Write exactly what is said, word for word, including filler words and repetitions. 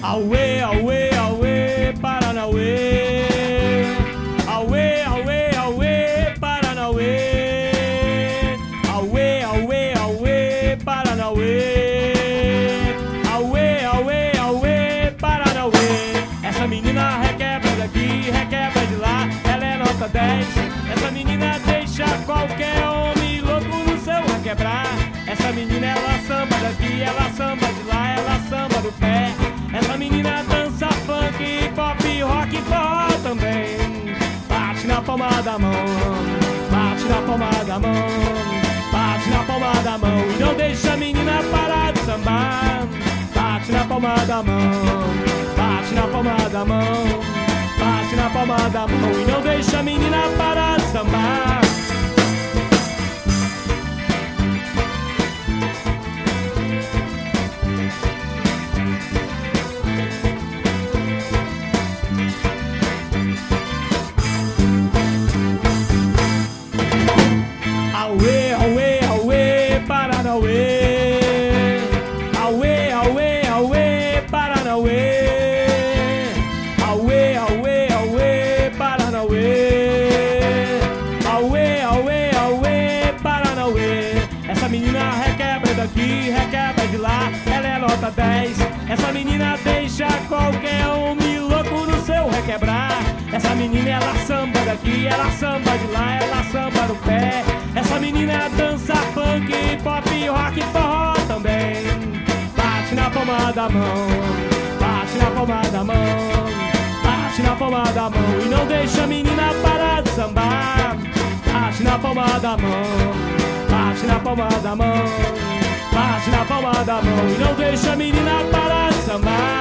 Auê, auê, auê, Paranauê. Auê, auê, auê, Paranauê. Auê, auê, auê, Paranauê. Auê, auê, auê, Paranauê. Essa menina requebra daqui, requebra de lá. Ela é nota dez. Essa menina deixa qualquer homem louco no seu requebrar. Essa menina, ela samba daqui, ela samba de lá, ela samba do pé. Essa menina dança funk, pop, rock e forró também. Bate na palma da mão, bate na palma da mão, bate na palma da mão e não deixa a menina parar de sambar. Bate na palma da mão, bate na palma da mão, bate na palma da mão e não deixa a menina parar de sambar. Auê, auê, auê, Paranauê. Auê, auê, auê, Paranauê. Auê, auê, auê, Paranauê. Auê, auê, auê, Paranauê. Essa menina requebra daqui, requebra de lá. Ela é nota dez. Essa menina deixa qualquer homem louco no seu requebrar. Essa menina, ela samba daqui, ela samba de lá, ela samba no pé. Essa menina dança funk, pop, rock e forró também. Bate na palma da mão, bate na palma da mão, bate na palma da mão e não deixa a menina parar de sambar. Bate na palma da mão, bate na palma da mão, bate na palma da mão e não deixa a menina parar de sambar.